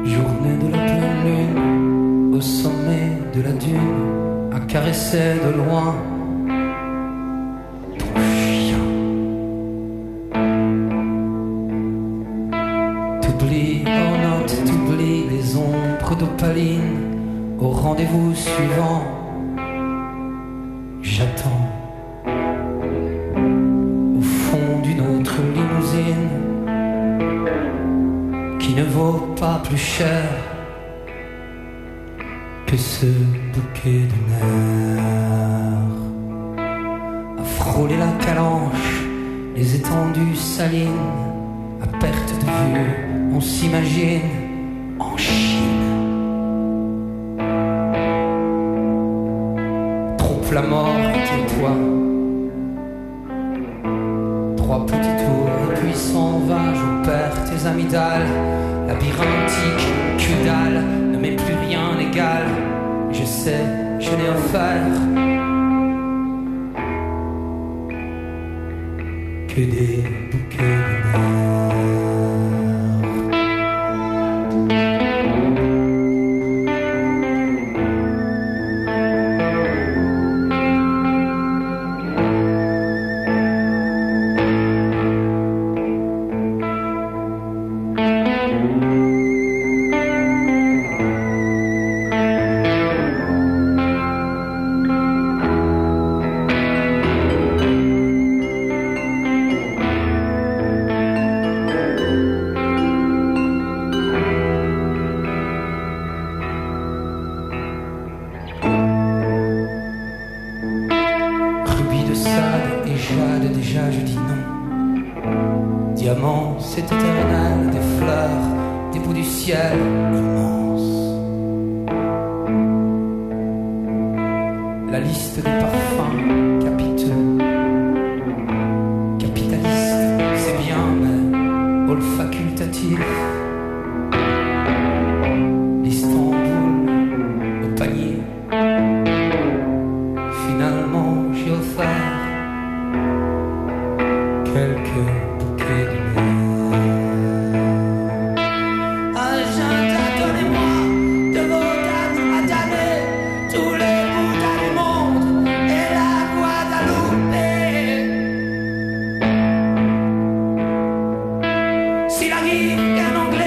Journée de la pleine lune, au sommet de la dune, à caresser de loin ton chien. T'oublies, oh non, t'oublies les ombres d'opaline au rendez-vous suivant. J'attends au fond d'une autre limousine qui ne vaut pas plus cher que ce bouquet de mer. À frôler la calanche, les étendues salines, à perte de vue, on s'imagine en Chine. Trouve la mort, tais-toi. 3 petits tours et puis s'en va, je perds tes amygdales. Labyrinthique, que dalle, ne m'est plus rien égal. Je sais, je n'ai offert que des bouquets de mer. Déjà je dis non. Diamant, c'est éternel, des fleurs, des bouts du ciel immenses. La liste des parfums capiteux, capitalistes, c'est bien, mais all facultatif. L'Istanbul au panier. Finalement, j'ai offert quelques bouquets de mer. Agenda, donnez-moi de vos dates à damner tous les Bouddhas du monde et la Guadeloupe. S'il arrive qu'un Anglais